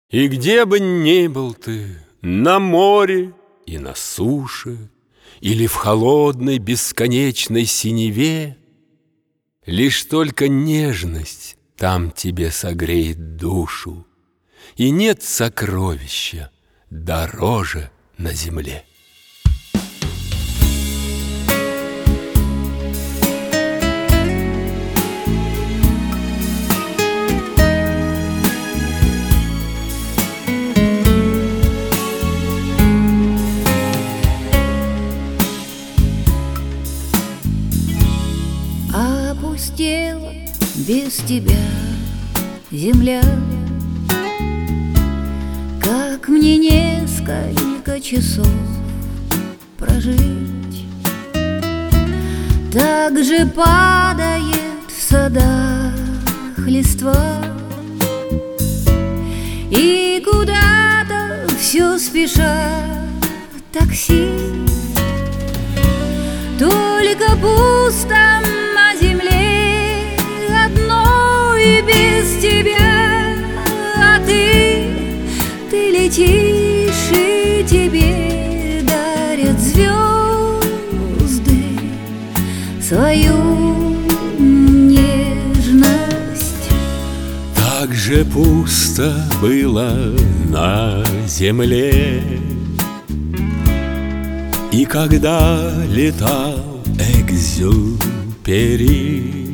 И где бы ни был ты, на море и на суше, или в холодной бесконечной синеве, лишь только нежность там тебе согреет душу, и нет сокровища дороже на земле. Опустела без тебя земля, как мне несколько часов прожить? Так же падает в садах листва, и куда-то все спешат такси. Только пусто на земле одной без тебя, а ты летишь, и тебе дарят звезды свою нежность. Так же пусто было на земле, и когда летал Экзюпери,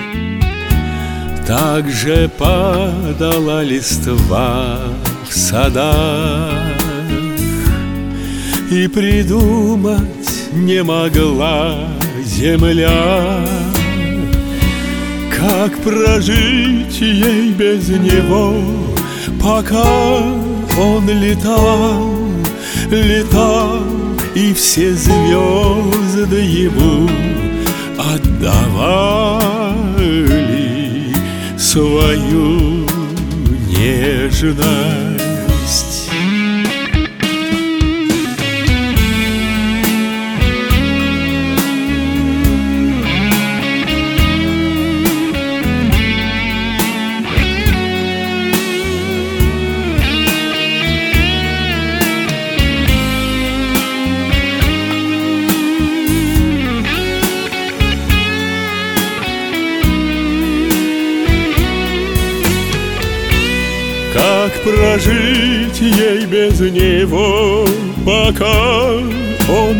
так же падала листва в садах, и придумать не могла земля, как прожить ей без него, пока он летал, и все звезды ему отдавали свою нежность. Как прожить ей без него, пока он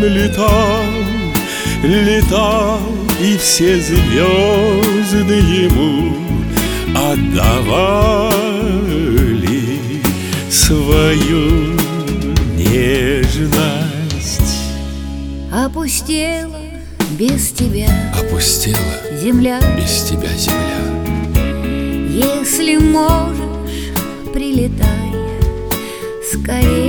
летал, и все звезды ему отдавали свою нежность. Опустела без тебя, опустела земля, без тебя земля. Если можешь, прилетай скорее.